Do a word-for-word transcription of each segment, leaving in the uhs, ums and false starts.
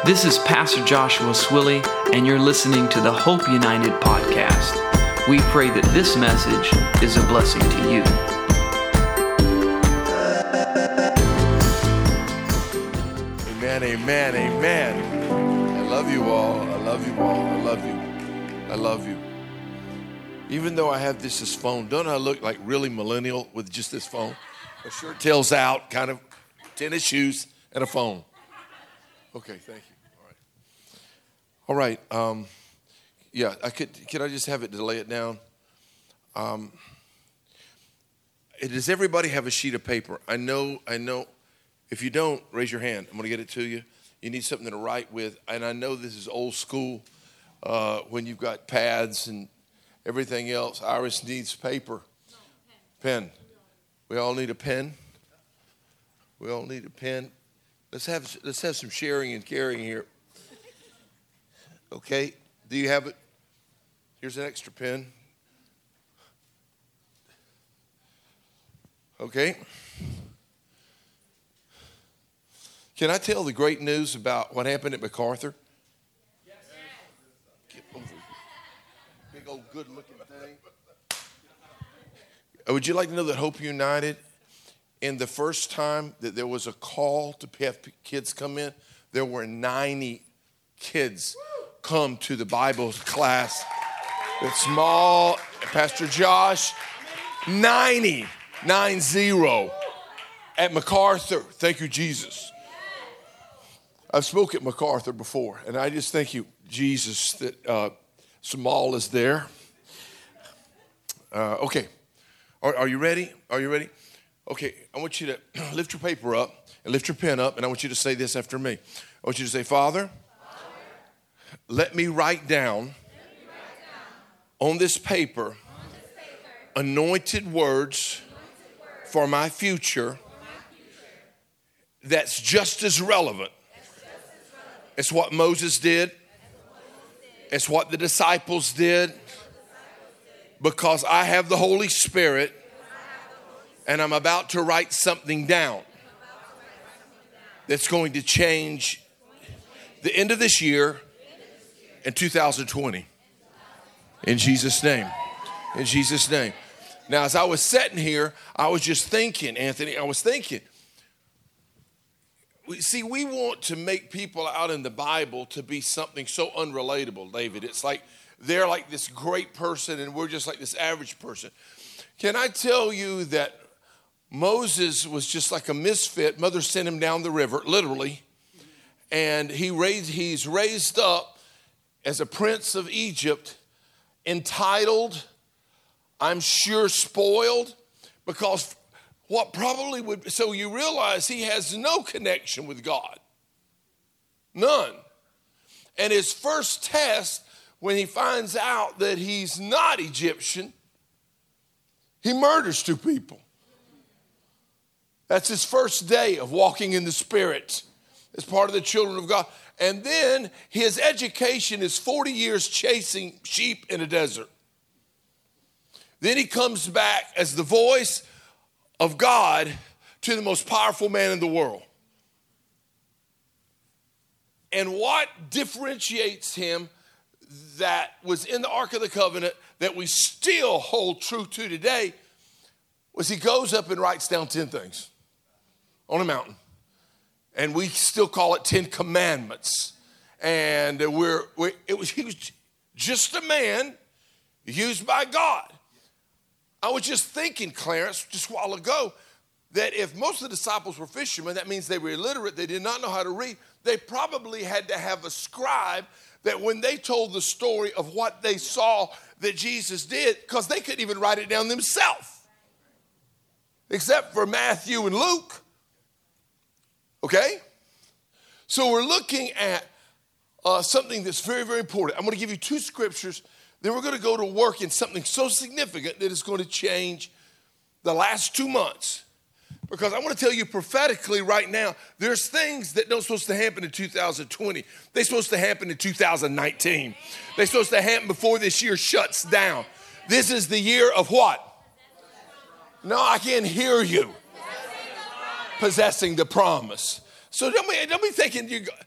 This is Pastor Joshua Swilly, and you're listening to the Hope United podcast. We pray that this message is a blessing to you. Amen, amen, amen. I love you all. I love you all. I love you. I love you. Even though I have this this phone, don't I look like really millennial with just this phone? A shirt tails out, kind of tennis shoes, and a phone. Okay, thank you. All right. All right. Um, yeah, I could. Can I just have it to lay it down? Um, does everybody have a sheet of paper? I know. I know. If you don't, raise your hand. I'm going to get it to you. You need something to write with, and I know this is old school. Uh, when you've got pads and everything else, Iris needs paper. No, pen. pen. We all need a pen. We all need a pen. Let's have let's have some sharing and caring here. Okay, do you have it? Here's an extra pen. Okay. Can I tell the great news about what happened at MacArthur? Yes. Get over here. Big old good-looking thing. Would you like to know that Hope United, in the first time that there was a call to have kids come in, there were ninety kids come to the Bible class. It's small, Pastor Josh, ninety, nine zero at MacArthur. Thank you, Jesus. I've spoken at MacArthur before, and I just thank you, Jesus, that uh, Samal is there. Uh, okay, are, are you ready? Are you ready? Okay, I want you to lift your paper up and lift your pen up, and I want you to say this after me. I want you to say, Father, let me write down, me write down on this paper, on this paper anointed, words anointed words for my future, for my future that's just as relevant, that's just as relevant as what Moses did, as what Moses did. It's what the disciples did, the disciples did. Because I have the Holy Spirit, have the Holy Spirit and I'm about to write something down, write something down that's going to change the end of this year in two thousand twenty, in Jesus' name, in Jesus' name. Now, as I was sitting here, I was just thinking, Anthony, I was thinking, we, see, we want to make people out in the Bible to be something so unrelatable, David. It's like they're like this great person and we're just like this average person. Can I tell you that Moses was just like a misfit? Mother sent him down the river, literally, and he raised, he's raised up as a prince of Egypt, entitled, I'm sure spoiled, because what probably would, so you realize he has no connection with God. None. And his first test, when he finds out that he's not Egyptian, he murders two people. That's his first day of walking in the Spirit as part of the children of God. And then his education is forty years chasing sheep in a desert. Then he comes back as the voice of God to the most powerful man in the world. And what differentiates him that was in the Ark of the Covenant that we still hold true to today was he goes up and writes down ten things on a mountain. And we still call it Ten Commandments. And we're, we're it was he was just a man used by God. I was just thinking, Clarence, just a while ago, that if most of the disciples were fishermen, that means they were illiterate, they did not know how to read. They probably had to have a scribe that when they told the story of what they saw that Jesus did, because they couldn't even write it down themselves, except for Matthew and Luke. Okay? So we're looking at uh, something that's very, very important. I'm going to give you two scriptures. Then we're going to go to work in something so significant that is going to change the last two months. Because I want to tell you prophetically right now, there's things that don't supposed to happen in two thousand twenty. They're supposed to happen in two thousand nineteen. They're supposed to happen before this year shuts down. This is the year of what? No, I can't hear you. Possessing the promise. So don't be, don't be thinking, you, don't be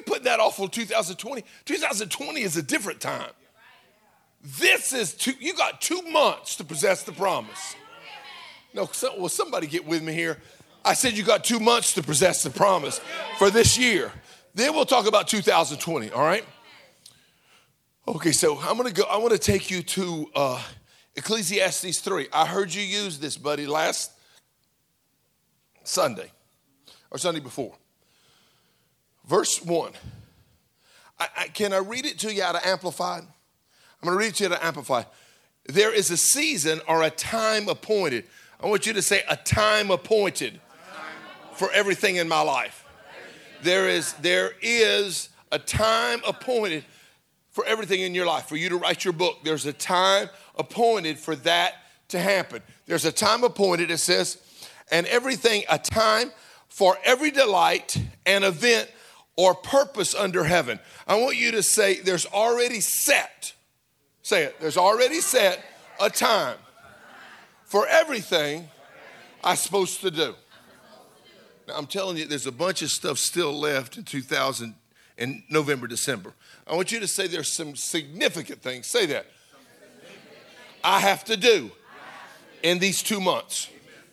putting that off on two thousand twenty. two thousand twenty is a different time. This is two, you got two months to possess the promise. No, so, will somebody get with me here? I said you got two months to possess the promise for this year. Then we'll talk about two thousand twenty, all right? Okay, so I'm going to go, I want to take you to uh, Ecclesiastes three. I heard you use this, buddy, last Sunday or Sunday before. Verse one. I, I, can I read it to you out of Amplified? I'm going to read it to you out of Amplified. There is a season or a time appointed. I want you to say a time appointed for everything in my life. There is, there is a time appointed for everything in your life. For you to write your book, there's a time appointed for that to happen. There's a time appointed, it says, and everything, a time for every delight and event or purpose under heaven. I want you to say there's already set, say it, there's already set a time for everything I'm supposed to do. Now, I'm telling you, there's a bunch of stuff still left in two thousand, in November, December. I want you to say there's some significant things. Say that. I have to do in these two months.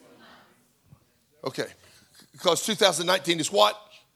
Okay. Because two thousand nineteen is what?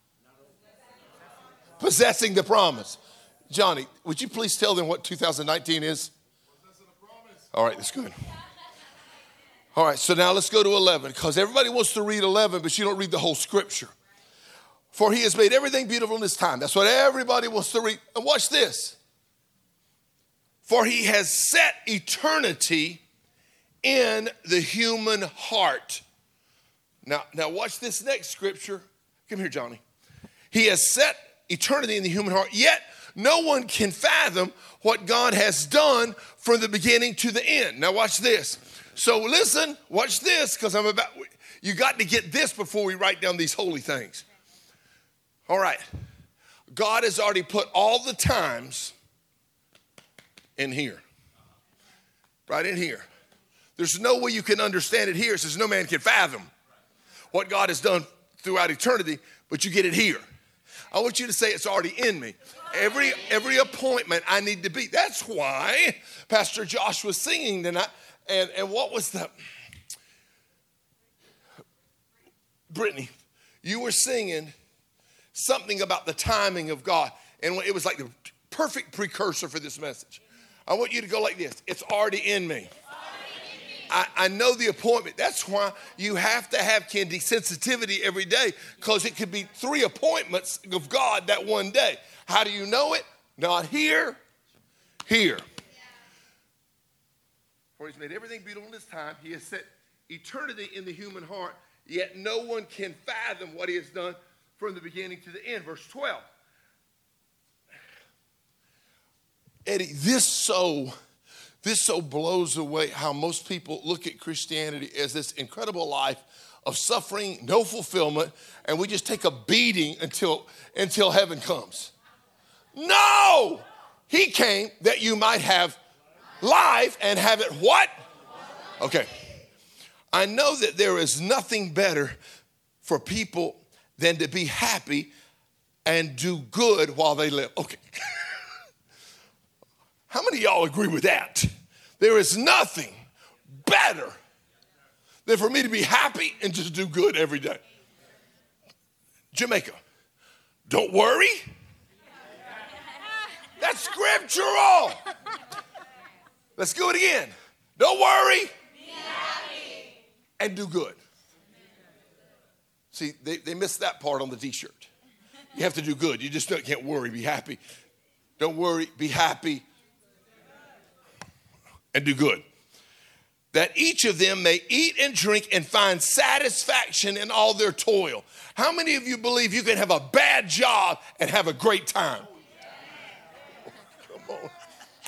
Possessing the promise. Johnny, would you please tell them what two thousand nineteen is? All right, that's good. All right, so now let's go to eleven, because everybody wants to read eleven, but you don't read the whole scripture. For he has made everything beautiful in his time. That's what everybody wants to read. And watch this. For he has set eternity in the human heart. Now, now watch this next scripture. Come here, Johnny. He has set eternity in the human heart, yet no one can fathom what God has done from the beginning to the end. Now watch this. So listen, watch this, because I'm about, you got to get this before we write down these holy things. All right. God has already put all the times in here. Right in here. There's no way you can understand it here. It says no man can fathom what God has done throughout eternity, but you get it here. I want you to say it's already in me. Every every appointment I need to be. That's why Pastor Josh was singing tonight. And, and what was the... Brittany, you were singing something about the timing of God. And it was like the perfect precursor for this message. I want you to go like this. It's already in me. I, I know the appointment. That's why you have to have, Kendi, sensitivity every day, because it could be three appointments of God that one day. How do you know it? Not here, here. For he's made everything beautiful in his time. He has set eternity in the human heart, yet no one can fathom what he has done from the beginning to the end. Verse twelve. Eddie, this so... This so blows away how most people look at Christianity as this incredible life of suffering, no fulfillment, and we just take a beating until, until heaven comes. No! He came that you might have life and have it what? Okay. I know that there is nothing better for people than to be happy and do good while they live. Okay. How many of y'all agree with that? There is nothing better than for me to be happy and just do good every day. Jamaica, don't worry. That's scriptural. Let's do it again. Don't worry. Be happy. And do good. See, they, they missed that part on the t-shirt. You have to do good. You just can't worry, be happy. Don't worry, be happy. And do good. That each of them may eat and drink and find satisfaction in all their toil. How many of you believe you can have a bad job and have a great time? Oh, come on.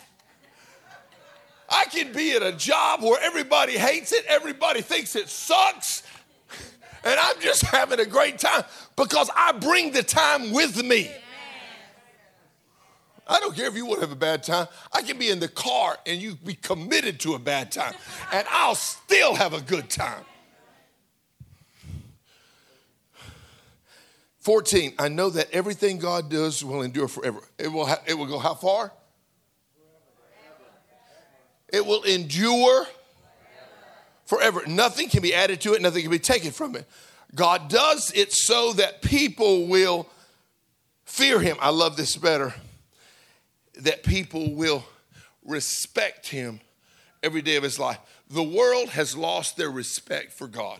I can be at a job where everybody hates it, everybody thinks it sucks, and I'm just having a great time because I bring the time with me. I don't care if you want to have a bad time. I can be in the car and you be committed to a bad time, and I'll still have a good time. fourteen, I know that everything God does will endure forever. It will, ha- it will go how far? It will endure forever. Nothing can be added to it. Nothing can be taken from it. God does it so that people will fear him. I love this better. That people will respect him every day of his life. The world has lost their respect for God.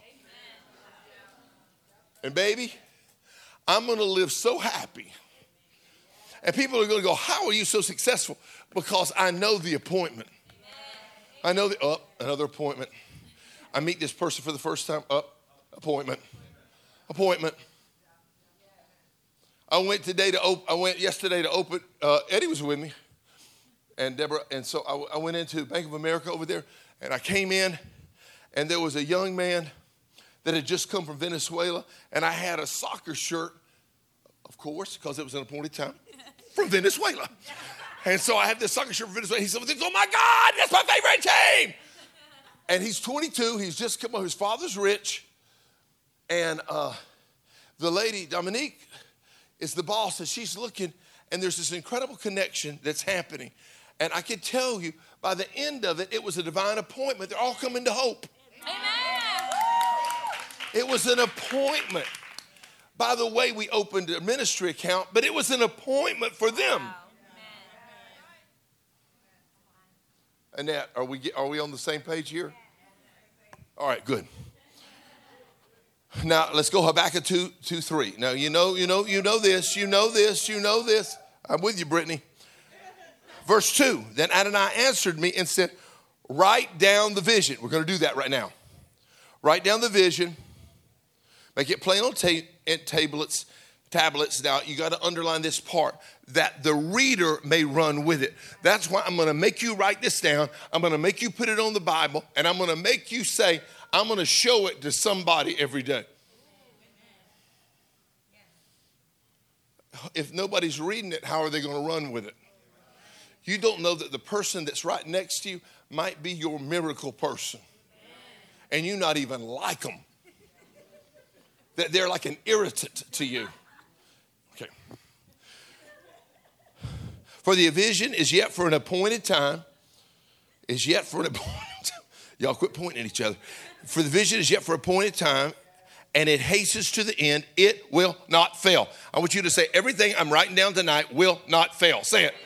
And baby, I'm going to live so happy. And people are going to go, how are you so successful? Because I know the appointment. I know the, up, oh, another appointment. I meet this person for the first time, up, oh, appointment, appointment. I went today to op- I went yesterday to open, uh, Eddie was with me and Deborah. And so I, I went into Bank of America over there and I came in and there was a young man that had just come from Venezuela, and I had a soccer shirt, of course, because it was an appointed time, from Venezuela. And so I have this soccer shirt from Venezuela. He said, oh my God, that's my favorite team. And he's twenty-two, he's just come up, his father's rich. And uh, the lady, Dominique, is the boss, and she's looking, and there's this incredible connection that's happening. And I can tell you, by the end of it, it was a divine appointment. They're all coming to hope. Amen. It was an appointment. By the way, we opened a ministry account, but it was an appointment for them. Wow. Annette, are we, are we on the same page here? All right, good. Now, let's go Habakkuk two, two, three. Now, you know, you know, you know this, you know this, you know this. I'm with you, Brittany. Verse two, then Adonai answered me and said, write down the vision. We're going to do that right now. Write down the vision. Make it plain on ta- tablets, tablets. Now, you got to underline this part, that the reader may run with it. That's why I'm going to make you write this down. I'm going to make you put it on the Bible, and I'm going to make you say, I'm going to show it to somebody every day. If nobody's reading it, how are they going to run with it? You don't know that the person that's right next to you might be your miracle person, and you not even like them. That they're like an irritant to you. Okay. For the vision is yet for an appointed time. Is yet for an appointed time. Y'all quit pointing at each other. For the vision is yet for appointed time, and it hastens to the end. It will not fail. I want you to say, everything I'm writing down tonight will not fail. Say it.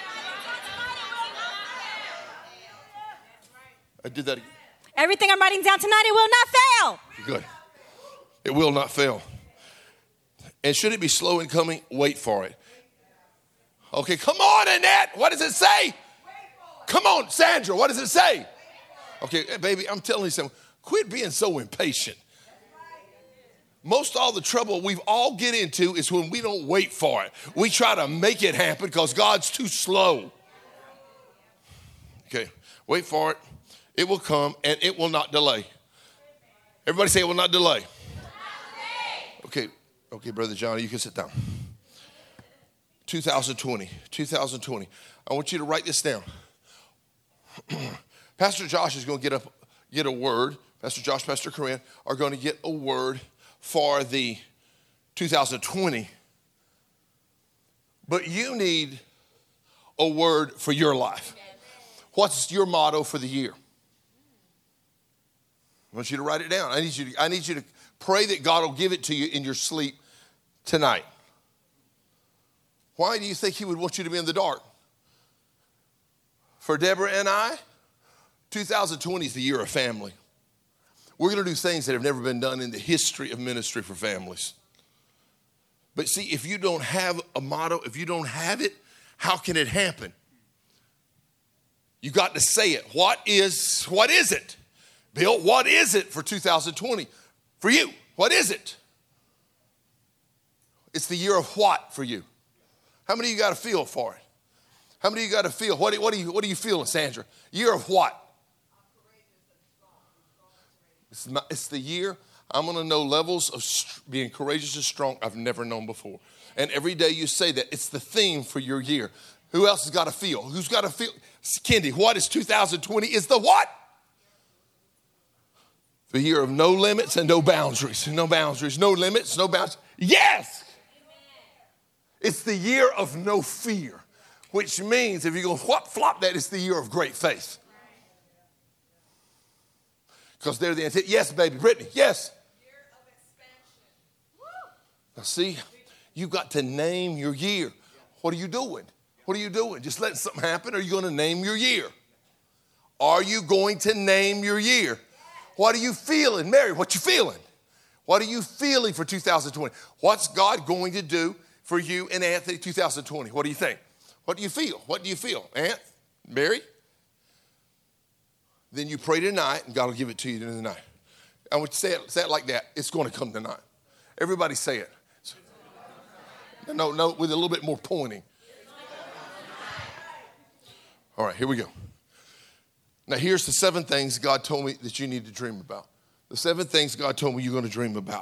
I did that again. Everything I'm writing down tonight, it will not fail. Good. It will not fail. And should it be slow in coming, wait for it. Okay, come on, Annette. What does it say? Come on, Sandra. What does it say? Okay, baby, I'm telling you something. Quit being so impatient. Most all the trouble we've all get into is when we don't wait for it. We try to make it happen because God's too slow. Okay, wait for it. It will come and it will not delay. Everybody say it will not delay. Okay, okay, Brother Johnny, you can sit down. two thousand twenty, two thousand twenty. I want you to write this down. Pastor Josh is going to get up, get a word. Pastor Josh, Pastor Corinne are going to get a word for the two thousand twenty. But you need a word for your life. What's your motto for the year? I want you to write it down. I need you to, I need you to pray that God will give it to you in your sleep tonight. Why do you think he would want you to be in the dark? For Deborah and I, two thousand twenty is the year of family. We're going to do things that have never been done in the history of ministry for families. But see, if you don't have a motto, if you don't have it, how can it happen? You got to say it. What is, what is it? Bill, what is it for two thousand twenty? For you, what is it? It's the year of what for you? How many of you got a feel for it? How many of you got a feel? What, what, are you, what are you feeling, Sandra? Year of what? It's, not, it's the year I'm going to know levels of st- being courageous and strong I've never known before. And every day you say that, it's the theme for your year. Who else has got a feel? Who's got a feel? Kendi, what is two thousand twenty? Is the what? The year of no limits and no boundaries. No boundaries, no limits, no boundaries. Yes! It's the year of no fear, which means if you go flop, flop that, it's the year of great faith. Because they're the intent. Yes, baby. Brittany, yes. Year of expansion. Now, see, you've got to name your year. What are you doing? What are you doing? Just letting something happen, or are you going to name your year? Are you going to name your year? What are you feeling? Mary, what you feeling? What are you feeling for two thousand twenty? What's God going to do for you and Anthony two thousand twenty? What do you think? What do you feel? What do you feel? Aunt? Mary? Then you pray tonight, and God will give it to you tonight. I want you to say it, say it like that. It's going to come tonight. Everybody say it. No, no, with a little bit more pointing. All right, here we go. Now, here's the seven things God told me that you need to dream about. The seven things God told me you're going to dream about.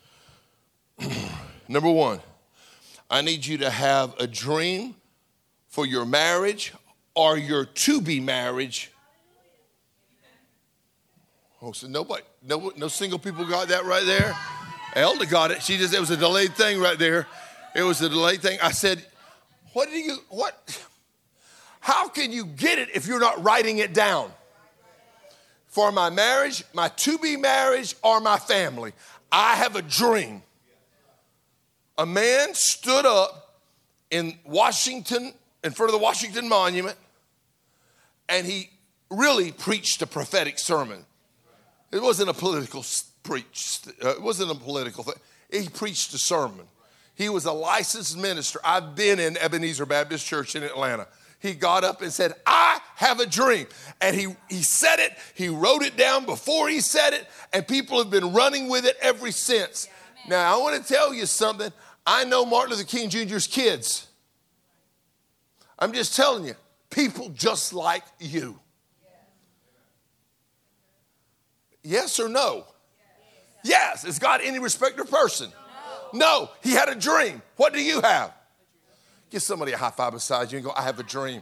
Number one, I need you to have a dream for your marriage or your to-be marriage. Oh, so nobody, no, no single people got that right there? Elda got it. She just, it was a delayed thing right there. It was a delayed thing. I said, what do you, what? How can you get it if you're not writing it down? For my marriage, my to-be marriage, or my family, I have a dream. A man stood up in Washington, in front of the Washington Monument, and he really preached a prophetic sermon. It wasn't a political preach. Uh, it wasn't a political thing. He preached a sermon. He was a licensed minister. I've been in Ebenezer Baptist Church in Atlanta. He got up and said, I have a dream. And he, he said it. He wrote it down before he said it. And people have been running with it ever since. Yeah, now, I want to tell you something. I know Martin Luther King Junior's kids. I'm just telling you, people just like you. Yes or no? Yes. Is God any respecter of person? No. No. He had a dream. What do you have? Give somebody a high five beside you and go, I have a dream.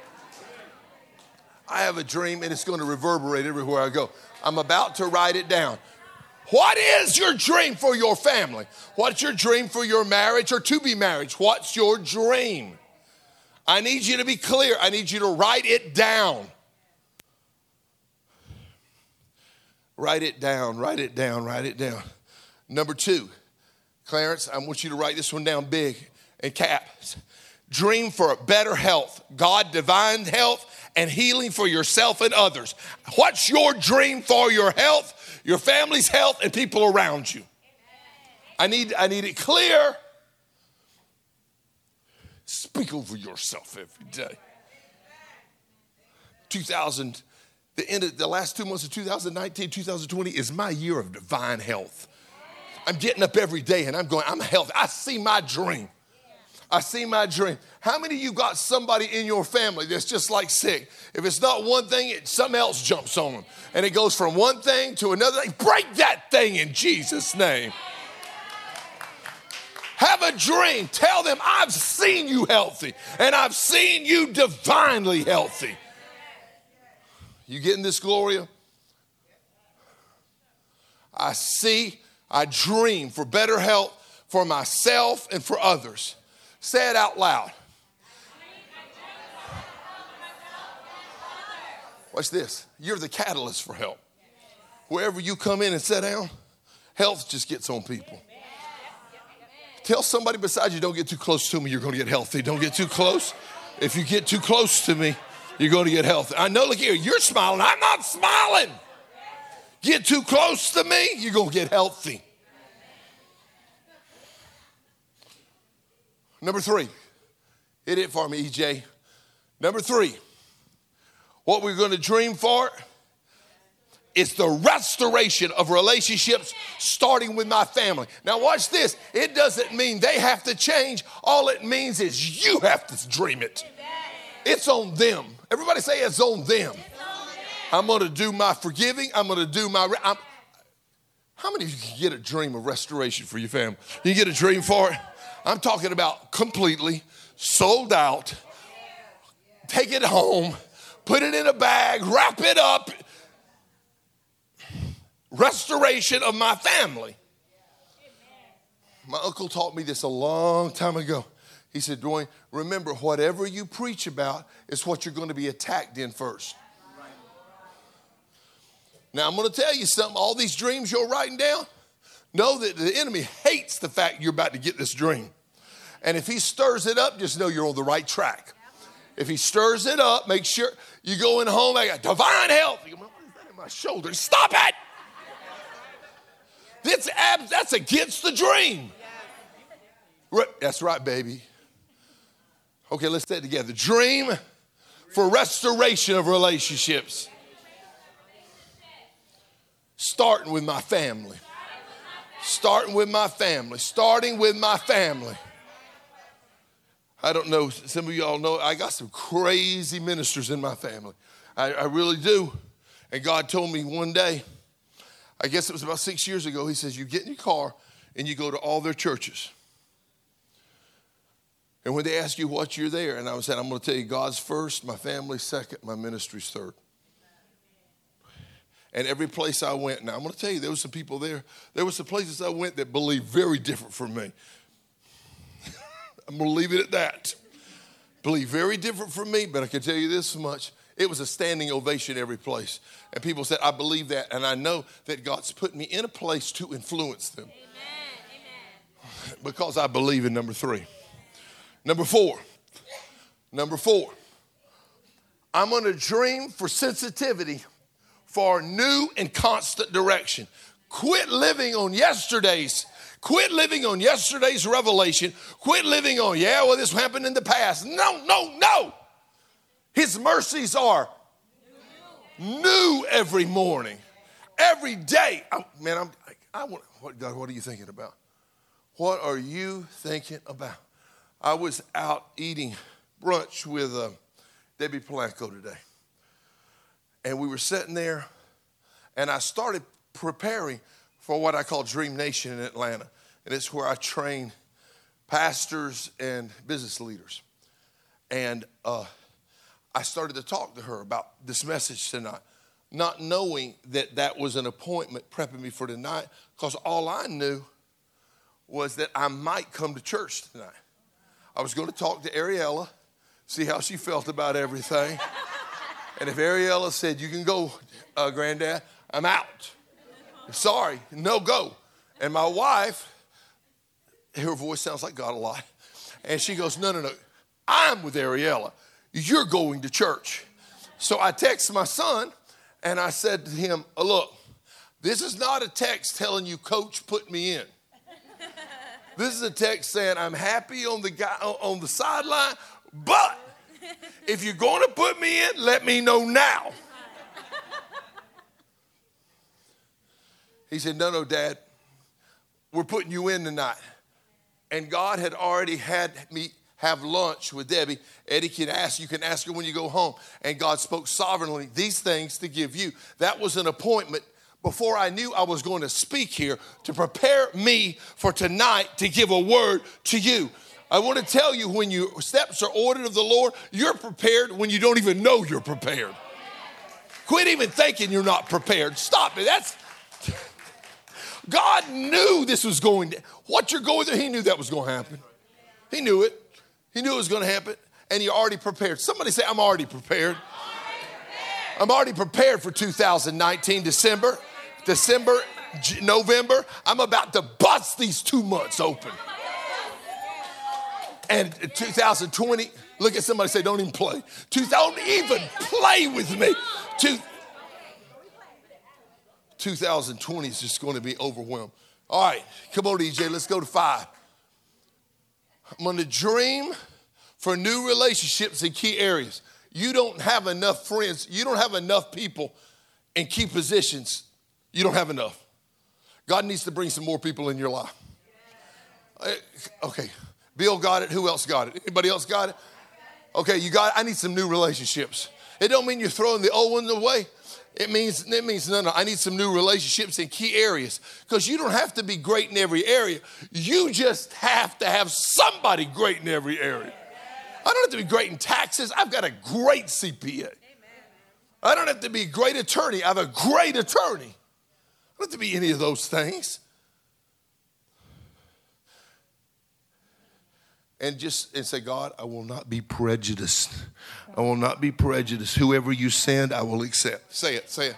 I have a dream, and it's going to reverberate everywhere I go. I'm about to write it down. What is your dream for your family? What's your dream for your marriage or to be marriage? What's your dream? I need you to be clear. I need you to write it down. Write it down, write it down, write it down. Number two, Clarence, I want you to write this one down big and caps. Dream for better health, God, divine health and healing for yourself and others. What's your dream for your health, your family's health, and people around you? I need, I need it clear. Speak over yourself every day. two thousand, the end of the last two months of two thousand nineteen, two thousand twenty is my year of divine health. I'm getting up every day and I'm going, I'm healthy. I see my dream. I see my dream. How many of you got somebody in your family that's just like sick? If it's not one thing, it, something else jumps on them. And it goes from one thing to another thing. Break that thing in Jesus' name. Have a dream. Tell them, I've seen you healthy. And I've seen you divinely healthy. You getting this, Gloria? I see, I dream for better health for myself and for others. Say it out loud. Watch this. You're the catalyst for help. Wherever you come in and sit down, health just gets on people. Tell somebody beside you, don't get too close to me, you're going to get healthy. Don't get too close. If you get too close to me, you're going to get healthy. I know, look here, you're smiling. I'm not smiling. Get too close to me, you're going to get healthy. Number three, hit it for me, E J. Number three, what we're going to dream for is the restoration of relationships starting with my family. Now watch this. It doesn't mean they have to change. All it means is you have to dream it. It's on them. Everybody say it's on them. I'm going to do my forgiving. I'm going to do my... I'm, how many of you can get a dream of restoration for your family? You get a dream for it? I'm talking about completely sold out, take it home, put it in a bag, wrap it up. Restoration of my family. My uncle taught me this a long time ago. He said, Dwayne, remember, whatever you preach about is what you're going to be attacked in first. Now, I'm going to tell you something. All these dreams you're writing down, know that the enemy hates the fact you're about to get this dream. And if he stirs it up, just know you're on the right track. If he stirs it up, make sure you go in home, I got divine health. You go, what is that in my shoulder? Stop it. That's, ab- that's against the dream. That's right, baby. Okay, let's say it together. Dream for restoration of relationships. Starting with my family. Starting with my family. Starting with my family. I don't know, some of y'all know, I got some crazy ministers in my family. I, I really do. And God told me one day, I guess it was about six years ago, he says, you get in your car and you go to all their churches. And when they ask you what you're there, and I was saying, I'm going to tell you, God's first, my family second, my ministry's third. And every place I went, now I'm going to tell you, there were some people there. There were some places I went that believed very different from me. I'm going to leave it at that. Believe very different from me, but I can tell you this much. It was a standing ovation every place. And people said, I believe that, and I know that God's put me in a place to influence them. Amen. Amen. Because I believe in number three. Number four. Number four. I'm going to dream for sensitivity for new and constant direction. Quit living on yesterday's Quit living on yesterday's revelation. Quit living on, yeah, well, this happened in the past. No, no, no. His mercies are new, new every morning, every day. I, man, I'm, I, I want, what, God, what are you thinking about? What are you thinking about? I was out eating brunch with uh, Debbie Polanco today. And we were sitting there, and I started preparing for what I call Dream Nation in Atlanta. And it's where I train pastors and business leaders. And uh, I started to talk to her about this message tonight, not knowing that that was an appointment prepping me for tonight, because all I knew was that I might come to church tonight. I was going to talk to Ariella, see how she felt about everything. And if Ariella said, you can go, uh, Granddad, I'm out. Sorry, no go. And my wife, her voice sounds like God a lot. And she goes, no, no, no. I'm with Ariella. You're going to church. So I text my son and I said to him, oh, look, this is not a text telling you, Coach, put me in. This is a text saying I'm happy on the guy on the sideline, but if you're going to put me in, let me know now. He said, no, no, Dad, we're putting you in tonight. And God had already had me have lunch with Debbie. Eddie can ask, you can ask her when you go home. And God spoke sovereignly these things to give you. That was an appointment before I knew I was going to speak here to prepare me for tonight to give a word to you. I want to tell you, when your steps are ordered of the Lord, you're prepared when you don't even know you're prepared. Quit even thinking you're not prepared. Stop it. That's... God knew this was going to, what you're going through, he knew that was going to happen. He knew it. He knew it was going to happen, and he already prepared. Somebody say, I'm already prepared. I'm already prepared for two thousand nineteen, December, December, November. I'm about to bust these two months open. And two thousand twenty, look at somebody, say, don't even play. Don't even play with me. Two, two thousand twenty is just going to be overwhelmed. All right, come on, E J, let's go to five. I'm going to dream for new relationships in key areas. You don't have enough friends. You don't have enough people in key positions. You don't have enough. God needs to bring some more people in your life. Okay, Bill got it. Who else got it? Anybody else got it? Okay, you got it. I need some new relationships. It don't mean you're throwing the old ones away. It means, it means, no, no, I need some new relationships in key areas. Because you don't have to be great in every area. You just have to have somebody great in every area. I don't have to be great in taxes. I've got a great C P A. I don't have to be a great attorney. I have a great attorney. I don't have to be any of those things. And just and say, God, I will not be prejudiced. I will not be prejudiced. Whoever you send, I will accept. Say it, say it.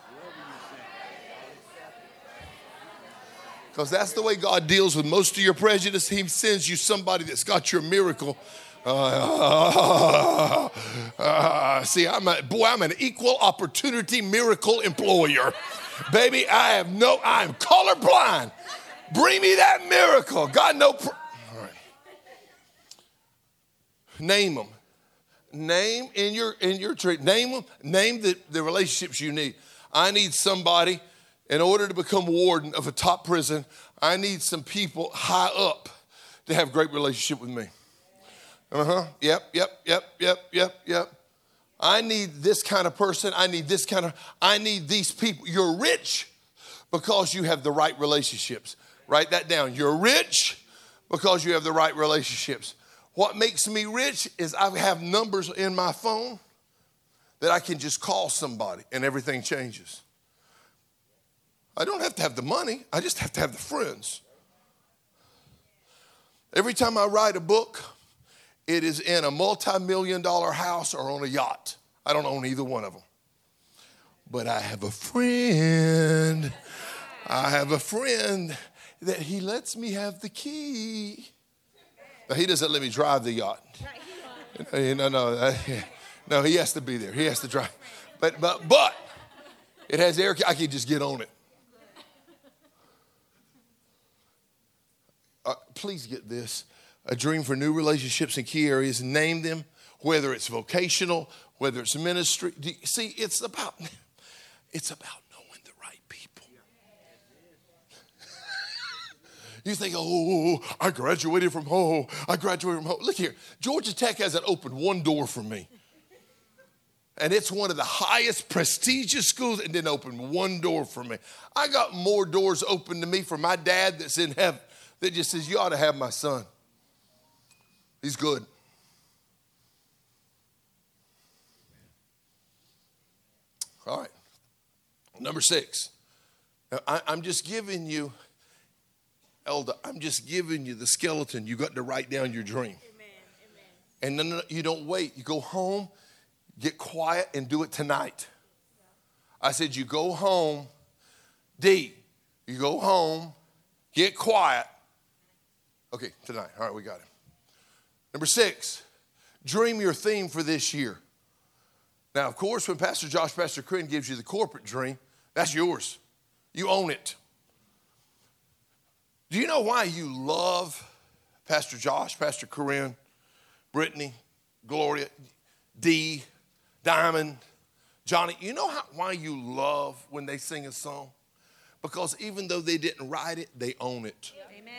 Because that's the way God deals with most of your prejudice. He sends you somebody that's got your miracle. Uh, uh, uh, see, I'm a, boy, I'm an equal opportunity miracle employer. Baby, I have no, I am colorblind. Bring me that miracle. God, no. Pr- All right. Name them. Name in your in your tree. Name them. Name the, the relationships you need. I need somebody. In order to become warden of a top prison, I need some people high up to have great relationship with me. Uh-huh. Yep, yep, yep, yep, yep, yep. I need this kind of person. I need this kind of, I need these people. You're rich because you have the right relationships. Write that down. You're rich because you have the right relationships. What makes me rich is I have numbers in my phone that I can just call somebody and everything changes. I don't have to have the money. I just have to have the friends. Every time I write a book, it is in a multi-million dollar house or on a yacht. I don't own either one of them. But I have a friend. I have a friend that he lets me have the key. Now, he doesn't let me drive the yacht. No, no, no. No, he has to be there. He has to drive. But, but, but it has air. I can just get on it. Uh, please get this. A dream for new relationships in key areas. Name them, whether it's vocational, whether it's ministry. Do you, see, it's about, it's about knowing the right people. You think, oh, I graduated from home. I graduated from home. Look here. Georgia Tech hasn't opened one door for me. And it's one of the highest prestigious schools and didn't open one door for me. I got more doors open to me for my dad that's in heaven that just says, you ought to have my son. He's good. All right. Number six. Now, I, I'm just giving you, Elda, I'm just giving you the skeleton. You got to write down your dream. Amen. Amen. And then you don't wait. You go home, get quiet, and do it tonight. I said, you go home, D, you go home, get quiet. Okay, tonight. All right, we got it. Number six, dream your theme for this year. Now, of course, when Pastor Josh, Pastor Corinne gives you the corporate dream, that's yours. You own it. Do you know why you love Pastor Josh, Pastor Corinne, Brittany, Gloria, Dee, Diamond, Johnny? You know how, why you love when they sing a song? Because even though they didn't write it, they own it. Amen.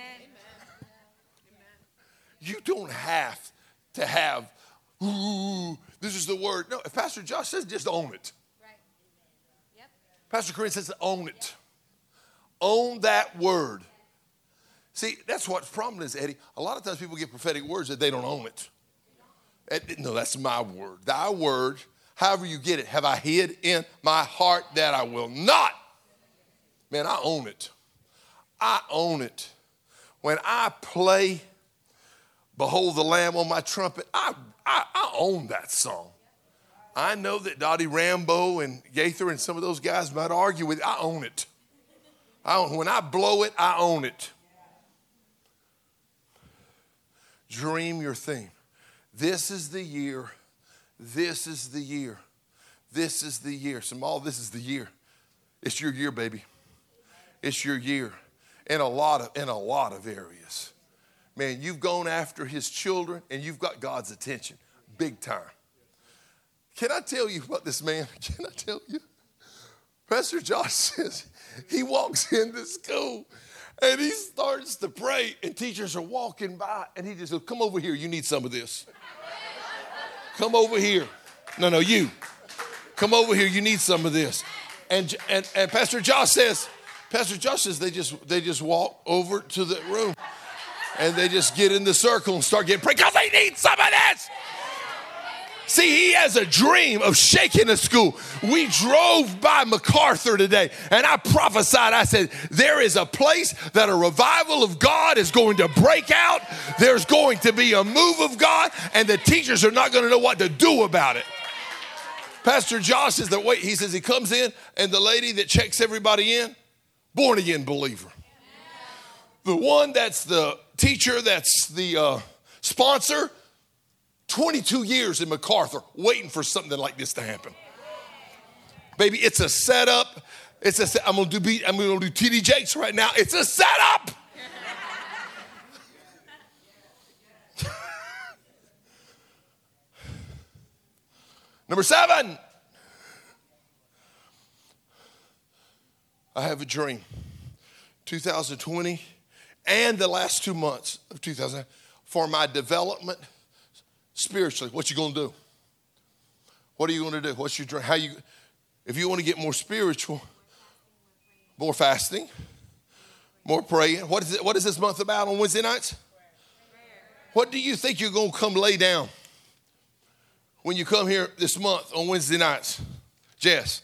You don't have to have, ooh, this is the word. No, if Pastor Josh says, just own it. Right. Yep. Pastor Corinne says, own it. Own that word. See, that's what's problem is, Eddie. A lot of times people get prophetic words that they don't own it. No, that's my word. Thy word, however you get it, have I hid in my heart that I will not. Man, I own it. I own it. When I play Behold the Lamb on my trumpet, I, I, I own that song. I know that Dottie Rambo and Gaither and some of those guys might argue with it. I own it. I own, when I blow it, I own it. Dream your theme. This is the year. This is the year. This is the year. Samal, this is the year. It's your year, baby. It's your year. In a lot of, in a lot of areas. Man, you've gone after his children and you've got God's attention big time. Can I tell you about this man? Can I tell you? Pastor Josh says he walks into school and he starts to pray and teachers are walking by and he just goes, come over here. You need some of this. Come over here. No, no, you. Come over here. You need some of this. And, and, and Pastor Josh says, Pastor Josh says they just, they just walk over to the room. And they just get in the circle and start getting prayed because they need some of this. See, he has a dream of shaking a school. We drove by MacArthur today, and I prophesied. I said, there is a place that a revival of God is going to break out. There's going to be a move of God, and the teachers are not going to know what to do about it. Pastor Josh says that wait, he says he comes in, and the lady that checks everybody in, born again believer. The one that's the teacher, that's the uh, sponsor, twenty-two years in MacArthur waiting for something like this to happen. Baby, it's a setup. It's a set, I'm gonna do beat, I'm gonna do T D Jakes right now. It's a setup. Number seven. I have a dream. two thousand twenty and the last two months of two thousand for my development spiritually. What you gonna do? What are you gonna do? What's your dream? How you? If you want to get more spiritual, more fasting, more praying. What is it? What is this month about on Wednesday nights? What do you think you're gonna come lay down when you come here this month on Wednesday nights? Jess,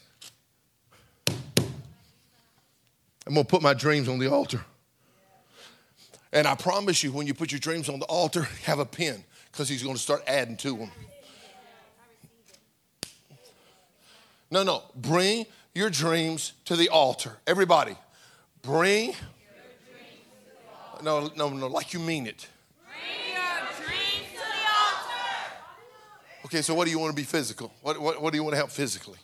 I'm gonna put my dreams on the altar. And I promise you, when you put your dreams on the altar, have a pen, because he's going to start adding to them. No, no. Bring your dreams to the altar. Everybody, bring. No, no, no, like you mean it. Bring your dreams to the altar. Okay, so what do you want to be physical? What, what, what do you want to help physically?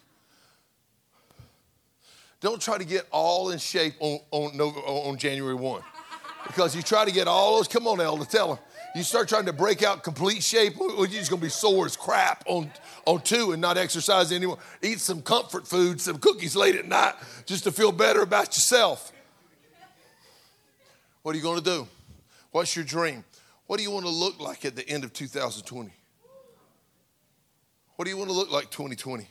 Don't try to get all in shape on, on, on January first. Because you try to get all those, come on, Elder, tell them. You start trying to break out complete shape, you're just going to be sore as crap on, on two and not exercise anymore. Eat some comfort food, some cookies late at night just to feel better about yourself. What are you going to do? What's your dream? What do you want to look like at the end of two thousand twenty? What do you want to look like twenty twenty?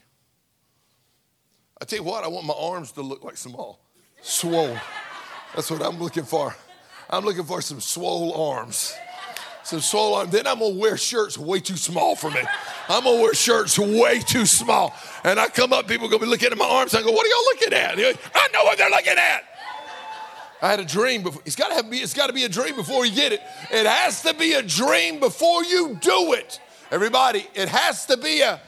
I tell you what, I want my arms to look like small, swole. That's what I'm looking for. I'm looking for some swole arms. Some swole arms. Then I'm going to wear shirts way too small for me. I'm going to wear shirts way too small. And I come up, people are going to be looking at my arms. I go, what are y'all looking at? I know what they're looking at. I had a dream before. It's got to have, it's got to be a dream before you get it. It has to be a dream before you do it. Everybody, it has to be a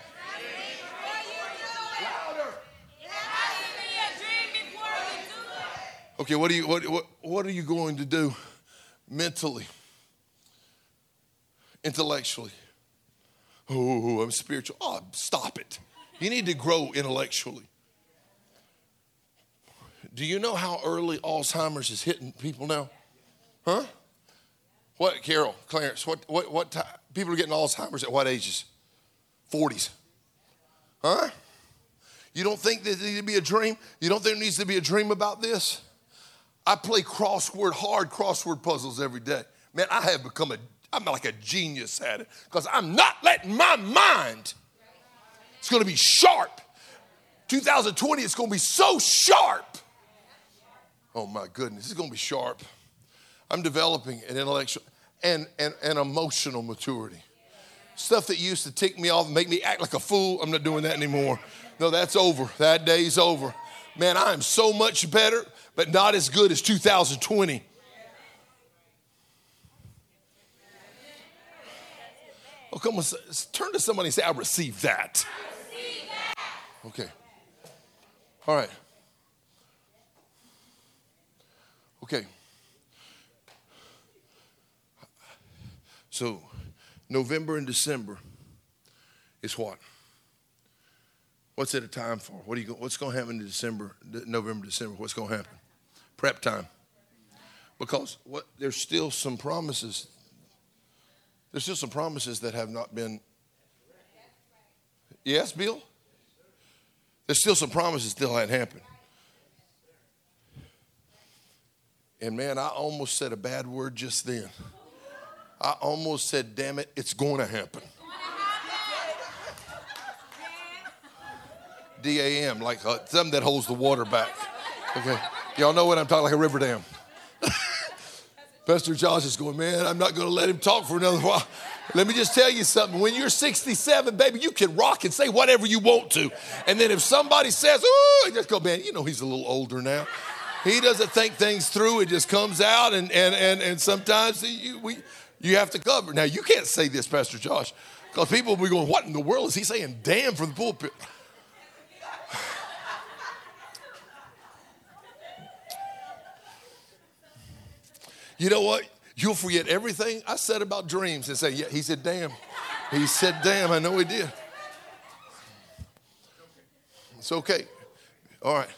Okay, what are you what, what what are you going to do mentally, intellectually? Oh, I'm spiritual. Oh, stop it. You need to grow intellectually. Do you know how early Alzheimer's is hitting people now? Huh? What, Carol, Clarence, what what what time? People are getting Alzheimer's at what ages? forties. Huh? You don't think there needs to be a dream? You don't think there needs to be a dream about this? I play crossword, hard crossword puzzles every day. Man, I have become a, I'm like a genius at it because I'm not letting my mind, it's going to be sharp. two thousand twenty, it's going to be so sharp. Oh my goodness, it's going to be sharp. I'm developing an intellectual and, and, and emotional maturity. Stuff that used to tick me off and make me act like a fool, I'm not doing that anymore. No, that's over. That day's over. Man, I am so much better, but not as good as two thousand twenty. Oh, come on, turn to somebody and say, I received that. I receive that. Okay. All right. Okay. So, November and December is what? What's it a time for? What are you? What's going to happen in December, November, December? What's going to happen? Prep time. Because what? There's still some promises. There's still some promises that have not been. Yes, Bill? There's still some promises that still hadn't happened. And man, I almost said a bad word just then. I almost said, damn it, it's going to happen. D A M, like uh, something that holds the water back. Okay, y'all know what I'm talking, like a river dam. Pastor Josh is going, man, I'm not going to let him talk for another while. Let me just tell you something. When you're sixty-seven, baby, you can rock and say whatever you want to. And then if somebody says, ooh, just go, man, you know he's a little older now. He doesn't think things through. It just comes out, and and and, and sometimes you, we, you have to cover. Now, you can't say this, Pastor Josh, because people will be going, what in the world is he saying? Damn, from the pulpit. You know what? You'll forget everything I said about dreams and say, yeah, he said, damn. He said, damn, I know he did. It's okay. All right.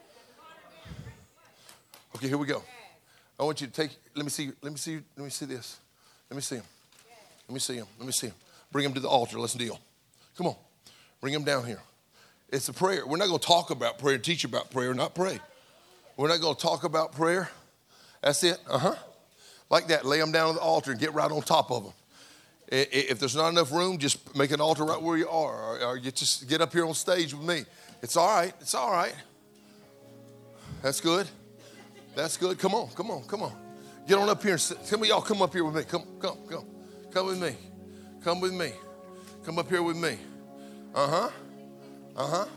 Okay, here we go. I want you to take, let me see, let me see, let me see this. Let me see him. Let me see him. Let me see him. Bring him to the altar. Let's deal. Come on. Bring him down here. It's a prayer. We're not going to talk about prayer, teach about prayer, not pray. We're not going to talk about prayer. That's it. Uh-huh. Like that. Lay them down on the altar and get right on top of them. If there's not enough room, just make an altar right where you are. Or you just get up here on stage with me. It's all right. It's all right. That's good. That's good. Come on. Come on. Come on. Get on up here. Some of y'all come up here with me. Come, come, come. Come with me. Come with me. Come up here with me. Uh-huh. Uh-huh.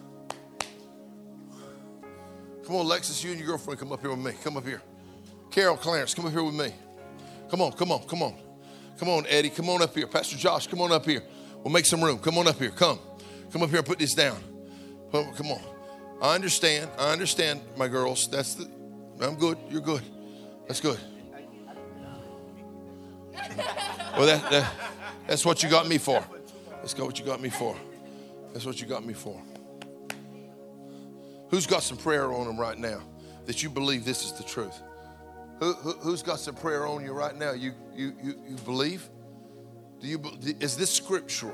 Come on, Lexus, you and your girlfriend, come up here with me. Come up here. Carol, Clarence, come up here with me. Come on, come on, come on. Come on, Eddie, come on up here. Pastor Josh, come on up here. We'll make some room. Come on up here. Come. Come up here and put this down. Come on. I understand. I understand, my girls. That's the, I'm good. You're good. That's good. Well, that, that that's what you got me for. That's what you got me for. That's what you got me for. Who's got some prayer on them right now that you believe this is the truth? Who, who, who's got some prayer on you right now? You, you, you, you believe? Do you? Is this scriptural?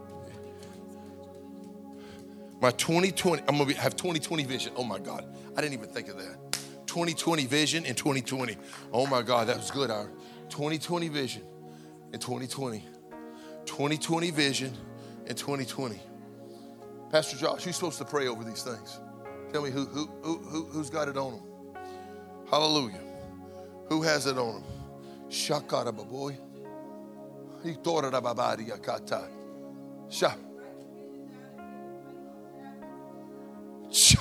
My twenty twenty, I'm going to have twenty twenty vision. Oh, my God. I didn't even think of that. twenty twenty vision in twenty twenty. Oh, my God. That was good, Ira. twenty twenty vision in twenty twenty. twenty twenty vision in twenty twenty. Pastor Josh, you're supposed to pray over these things. Tell me who, who, who, who, who's got it on them. Hallelujah. Who has it on them? Shakara baboy. Itora babari yakata. Sha. Sha.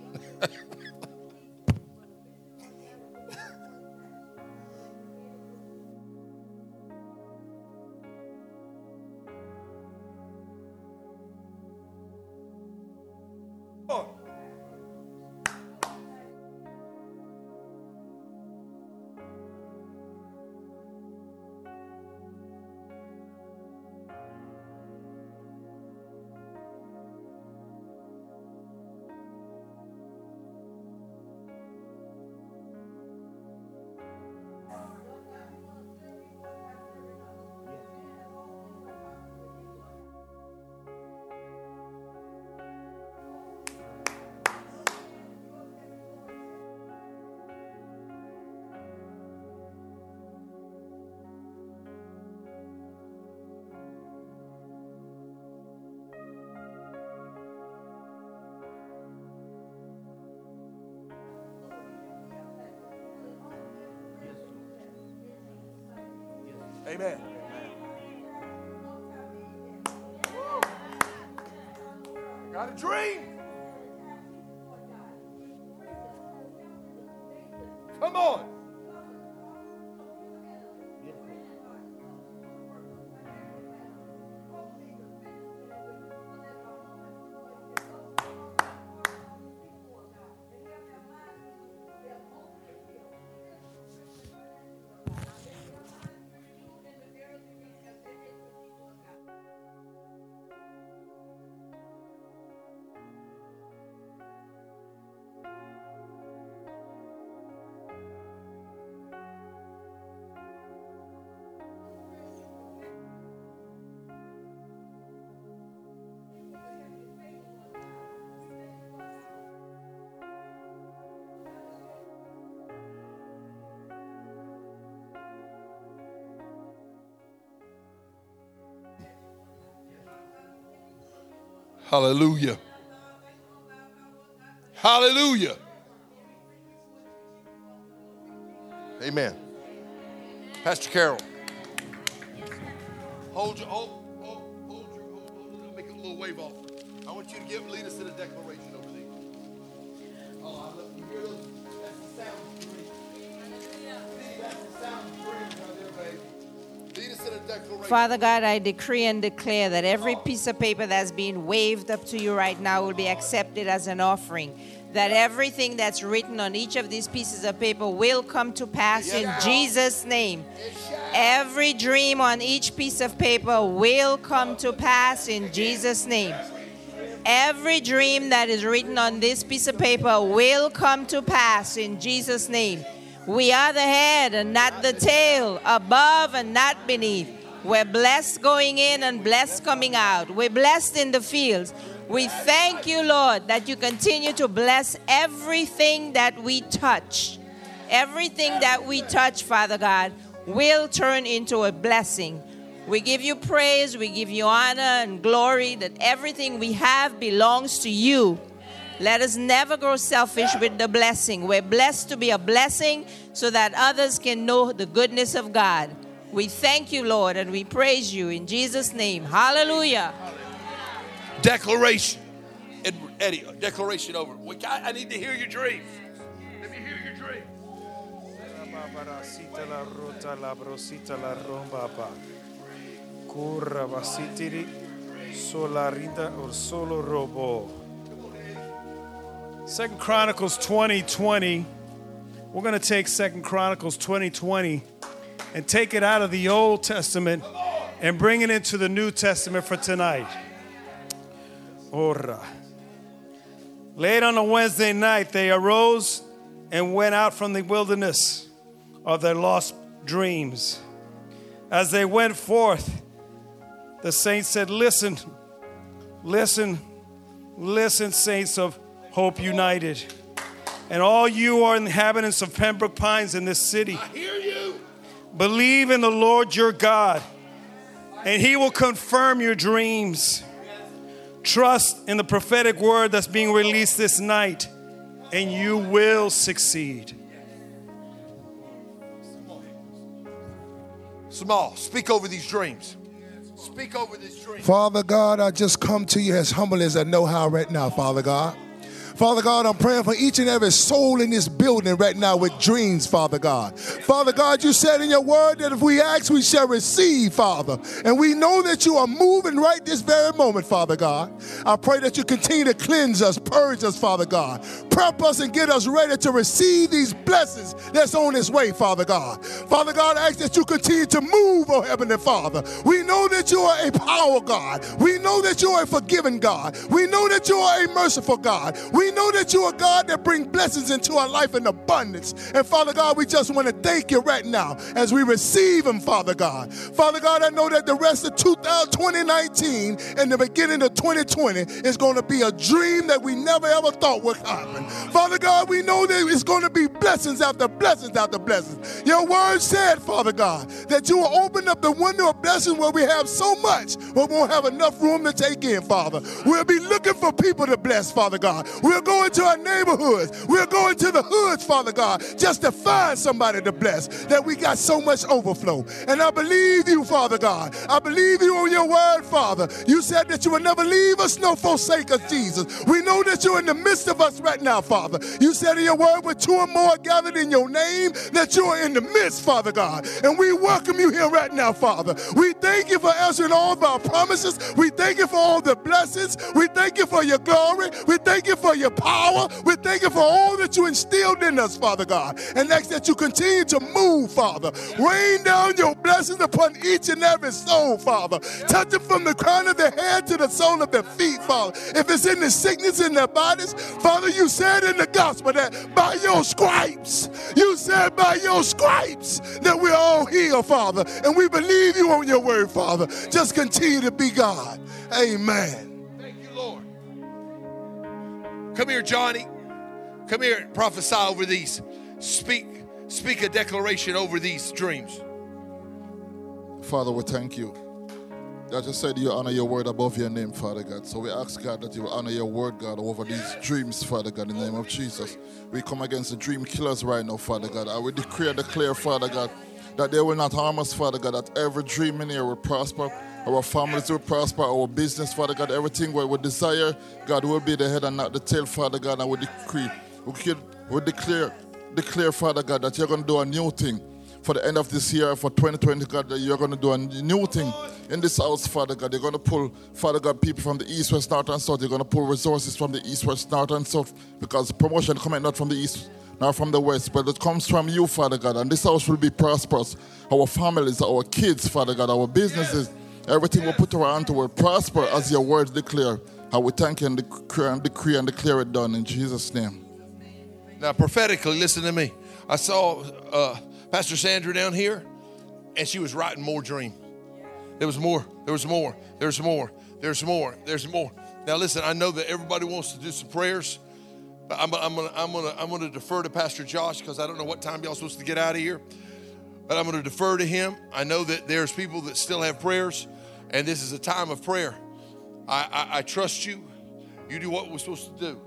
Amen. Got a dream. Come on. Hallelujah. Hallelujah. Amen. Pastor Carol. Hold your, hold, hold, hold your, hold, hold it up, make a little wave off. I want you to give, lead us in a declaration over these. Oh, I love you. Hear those? That's the sound of dream. See, that's the sound of dream out there, baby. Lead us in a declaration. Father God, I decree and declare that every piece of paper that's being waved up to you right now will be accepted as an offering. That everything that's written on each of these pieces of paper will come to pass in Jesus' name. Every dream on each piece of paper will come to pass in Jesus' name. Every dream that is written on this piece of paper will come to pass in Jesus' name. We are the head and not the tail, above and not beneath. We're blessed going in and blessed coming out. We're blessed in the fields. We thank you, Lord, that you continue to bless everything that we touch. Everything that we touch, Father God, will turn into a blessing. We give you praise, we give you honor and glory that everything we have belongs to you. Let us never grow selfish with the blessing. We're blessed to be a blessing so that others can know the goodness of God. We thank you, Lord, and we praise you in Jesus' name. Hallelujah. Declaration. Ed, Eddie, declaration over. I, I need to hear your dreams. Let me hear your dreams. Second Chronicles twenty twenty. We're going to take Second Chronicles twenty twenty and take it out of the Old Testament and bring it into the New Testament for tonight. Ora. Late on a Wednesday night, they arose and went out from the wilderness of their lost dreams. As they went forth, the saints said, listen, listen, listen, saints of Hope United. And all you are inhabitants of Pembroke Pines in this city. I hear you. Believe in the Lord your God, and he will confirm your dreams. Trust in the prophetic word that's being released this night, and you will succeed. Small, speak over these dreams. Speak over these dreams. Father God, I just come to you as humble as I know how right now, Father God. Father God, I'm praying for each and every soul in this building right now with dreams, Father God. Father God, you said in your word that if we ask, we shall receive, Father. And we know that you are moving right this very moment, Father God. I pray that you continue to cleanse us, purge us, Father God. Prep us and get us ready to receive these blessings that's on its way, Father God. Father God, I ask that you continue to move, oh Heavenly Father. We know that you are a power God. We know that you are a forgiving God. We know that you are a merciful God. We know that you are God that brings blessings into our life in abundance. And Father God, we just want to thank you right now as we receive them, Father God. Father God, I know that the rest of twenty nineteen and the beginning of twenty twenty is going to be a dream that we never ever thought would happen. Father God, we know that it's going to be blessings after blessings after blessings. Your word said, Father God, that you will open up the window of blessings where we have so much, but won't have enough room to take in, Father. We'll be looking for people to bless, Father God. We'll go into our neighborhoods. We're going to the hoods, Father God, just to find somebody to bless, that we got so much overflow. And I believe you, Father God. I believe you on your word, Father. You said that you would never leave us nor forsake us, Jesus. We know that you're in the midst of us right now, Father. You said in your word, with two or more gathered in your name, that you are in the midst, Father God. And we welcome you here right now, Father. We thank you for answering all of our promises. We thank you for all the blessings. We thank you for your glory. We thank you for your power. We thank you for all that you instilled in us, Father God. And next, that you continue to move, Father. Rain down your blessings upon each and every soul, Father. Touch them from the crown of their head to the sole of their feet, Father. If it's in the sickness in their bodies, Father, you said in the gospel that by your stripes, you said by your stripes that we're all healed, Father. And we believe you on your word, Father. Just continue to be God. Amen. Thank you, Lord. Come here, Johnny. Come here and prophesy over these. Speak, speak a declaration over these dreams. Father, we thank you. I just said you honor your word above your name, Father God. So we ask, God, that you will honor your word, God, over these dreams, Father God, in the name of Jesus. We come against the dream killers right now, Father God. I will declare, declare, Father God, that they will not harm us, Father God, that every dream in here will prosper. Our families will prosper, our business, Father God, everything we desire, God will be the head and not the tail, Father God, and we decree, we, we declare, declare, Father God, that you're going to do a new thing for the end of this year, for twenty twenty, God, that you're going to do a new thing in this house, Father God. You're going to pull, Father God, people from the east, west, north, and south. You're going to pull resources from the east, west, north, and south, because promotion coming not from the east, not from the west, but it comes from you, Father God, and this house will be prosperous. Our families, our kids, Father God, our businesses, everything we put our hand to will prosper as your words declare. And we thank you and decree and, decree and declare it done in Jesus' name. Now, prophetically, listen to me. I saw uh, Pastor Sandra down here, and she was writing more dream. There was more. There was more. There's more. There's more. There's more. Now, listen. I know that everybody wants to do some prayers, but I'm, I'm gonna, I'm gonna, I'm gonna defer to Pastor Josh because I don't know what time y'all supposed to get out of here. But I'm going to defer to him. I know that there's people that still have prayers, and this is a time of prayer. I, I, I trust you. You do what we're supposed to do.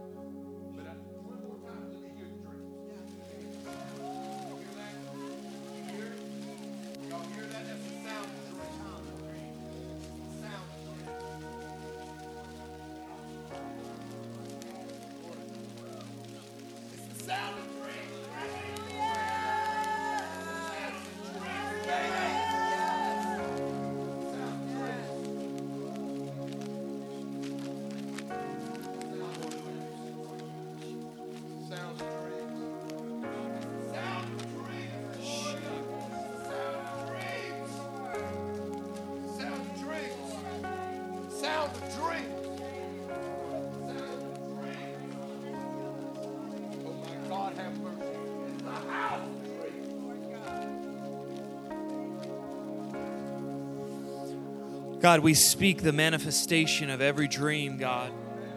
God, we speak the manifestation of every dream, God.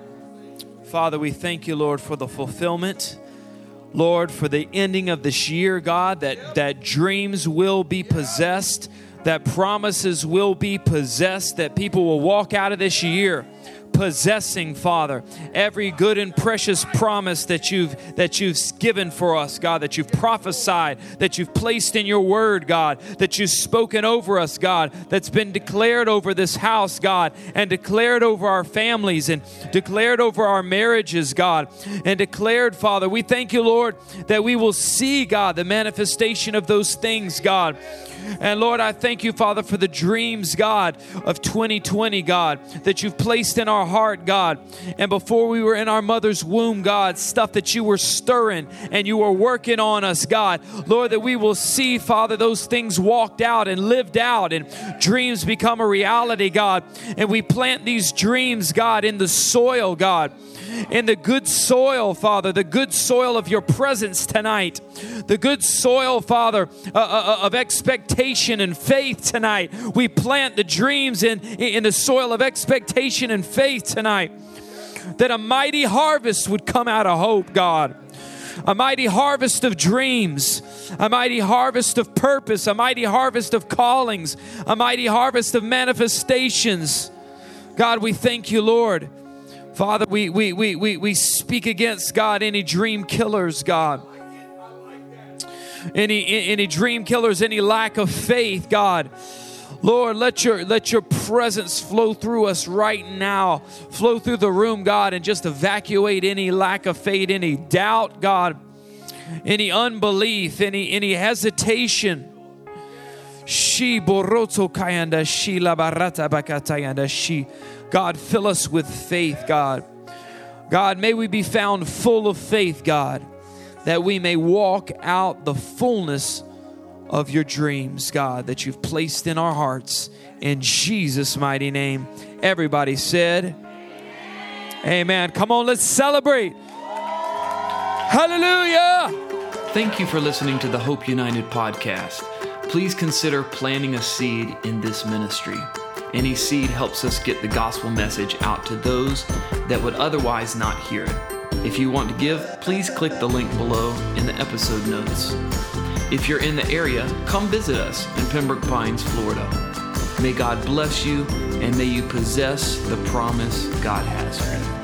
Father, we thank you, Lord, for the fulfillment. Lord, for the ending of this year, God, that, that dreams will be possessed, that promises will be possessed, that people will walk out of this year possessing, Father, every good and precious promise that you've that you've given for us, God, that you've prophesied, that you've placed in your word, God, that you've spoken over us, God, that's been declared over this house, God, and declared over our families and declared over our marriages, God, and declared, Father, we thank you, Lord, that we will see, God, the manifestation of those things, God. And Lord, I thank you, Father, for the dreams, God, of twenty twenty, God, that you've placed in our heart, God. And before we were in our mother's womb, God, stuff that you were stirring and you were working on us, God. Lord, that we will see, Father, those things walked out and lived out and dreams become a reality, God. And we plant these dreams, God, in the soil, God. In the good soil, Father, the good soil of your presence tonight, the good soil, Father, uh, uh, of expectation and faith tonight. We plant the dreams in, in the soil of expectation and faith tonight, that a mighty harvest would come out of hope, God. A mighty harvest of dreams, a mighty harvest of purpose, a mighty harvest of callings, a mighty harvest of manifestations. God, we thank you, Lord. Father, we, we, we, we, we speak against, God, any dream killers, God. Any, any dream killers, any lack of faith, God. Lord, let your, let your presence flow through us right now. Flow through the room, God, and just evacuate any lack of faith, any doubt, God. Any unbelief, any, any hesitation. She boroto kayanda shi la barata bakatayanda shi. God, fill us with faith, God. God, may we be found full of faith, God, that we may walk out the fullness of your dreams, God, that you've placed in our hearts. In Jesus' mighty name. Everybody said, Amen. Amen. Come on, let's celebrate. Hallelujah. Thank you for listening to the Hope United podcast. Please consider planting a seed in this ministry. Any seed helps us get the gospel message out to those that would otherwise not hear it. If you want to give, please click the link below in the episode notes. If you're in the area, come visit us in Pembroke Pines, Florida. May God bless you, and may you possess the promise God has for you.